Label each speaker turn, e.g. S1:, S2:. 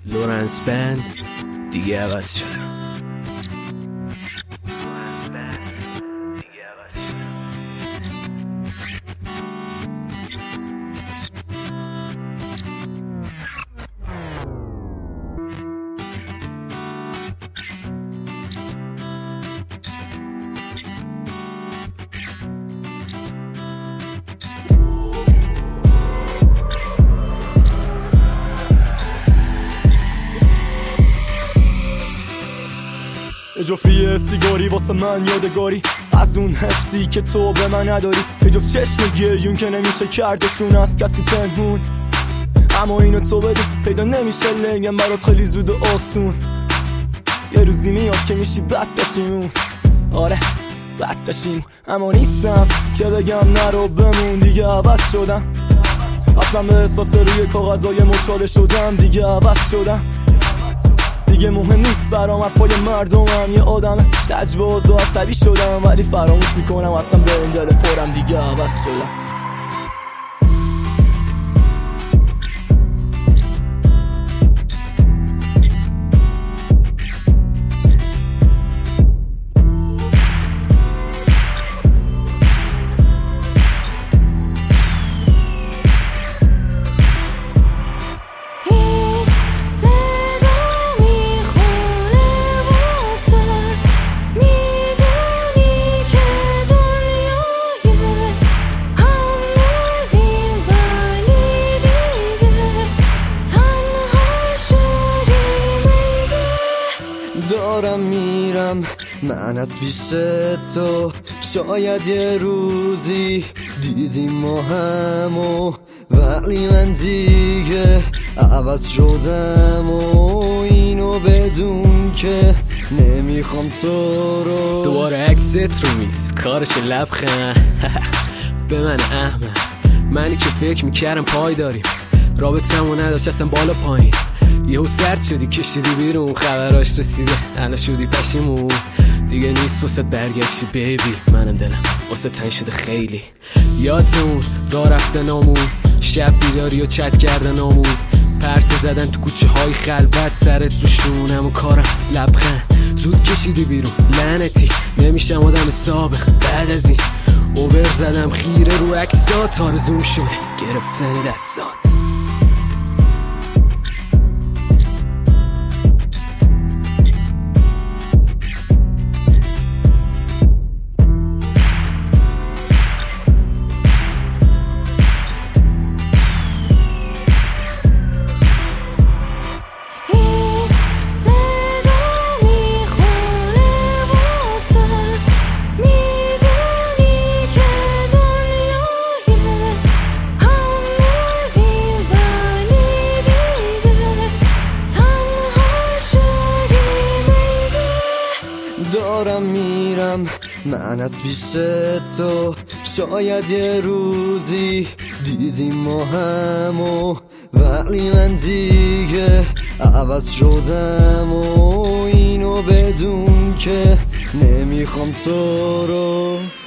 S1: لورنس بند دیگه عوض شدم.
S2: یه جفتی سیگاری واسه من یادگاری از اون حسی که تو به من نداری، یه جفت چشم گریون که نمیشه کردشون از کسی پنهون، اما اینو تو بدون پیدا نمیشه لنگم برات خیلی زود و آسون. یه روزی میاد که میشی بد داشتیمون، آره بد داشتیم، اما نیستم که بگم نرو بمون. دیگه عوض شدم، اصلا به احساس روی کاغذای مچاله شدم. دیگه عوض شدم، دیگه مهم نیست برام حرفای مردمم. یه آدم لجباز و عصبی شدم، ولی فراموش میکنم اصلا به این دل پرم. دیگه عوض شدم.
S3: دارم میرم من از پیش تو، شاید یه روزی دیدیم ما همو، ولی من دیگه عوض شدم و اینو بدون که نمیخوام تو رو.
S1: دوباره عکست رو میز کارش لبخند به من احمد، منی که فکر میکردم پای داریم، رابطمو نداشت اصلا بالا پایین، یهو سرد شدی کشیدی بیرون، خبراش رسیده الان شدی پشیمون. دیگه نیست واسه برگشتی بیبی، منم دلم واسه تنگ شده خیلی. یادمون راه رفتنامون، شب بیداری و چت کردنامون، پرسه زدن تو کوچه های خلوت، سرت رو شونم و کارم لبخند. زود کشیدی بیرون لعنتی، نمیشم آدم سابق بعد از این. اوبر زدم خیره رو عکسات، آرزوم شده گرفتن دستات.
S3: دارم میرم من از پیش تو، شاید یه روزی دیدیم ما همو، ولی من دیگه عوض شدم و اینو بدون که نمیخوام تو رو.